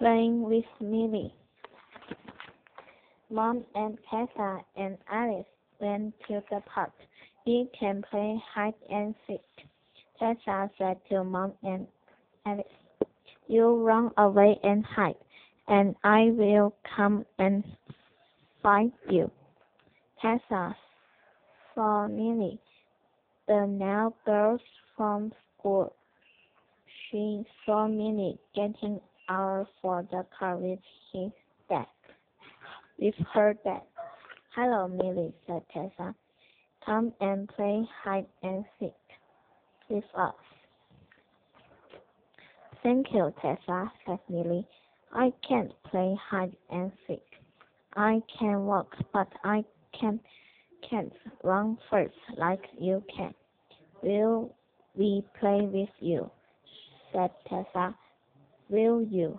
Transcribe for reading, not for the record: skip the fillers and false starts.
playing with Millie. Mom and Tessa and Alice went to the park. We can play hide and seek. Tessa said to Mom and Alice, "You run away and hide, and I will come and find you." Tessa saw Millie, the now girl from school. She saw Millie getting out for the car with her dad. "Hello, Millie," said Tessa. "Come and play hide and seek with us." "Thank you, Tessa," said Millie. "I can't play hide and seek. I can walk, but I can't run fast like you can." "Will we play with you?" said Tessa. "Will you?"